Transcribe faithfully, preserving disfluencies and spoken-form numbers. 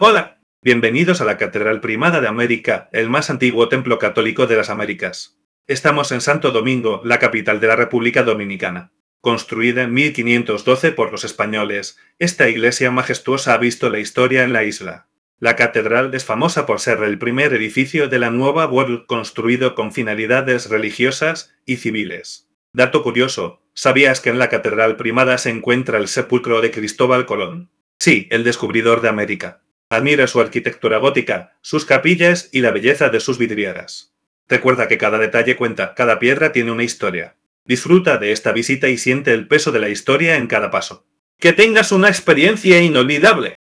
Hola, bienvenidos a la Catedral Primada de América, el más antiguo templo católico de las Américas. Estamos en Santo Domingo, la capital de la República Dominicana. Construida en mil quinientos doce por los españoles, esta iglesia majestuosa ha visto la historia en la isla. La catedral es famosa por ser el primer edificio de la Nueva World construido con finalidades religiosas y civiles. Dato curioso, ¿sabías que en la Catedral Primada se encuentra el sepulcro de Cristóbal Colón? Sí, el descubridor de América. Admira su arquitectura gótica, sus capillas y la belleza de sus vidrieras. Recuerda que cada detalle cuenta, cada piedra tiene una historia. Disfruta de esta visita y siente el peso de la historia en cada paso. ¡Que tengas una experiencia inolvidable!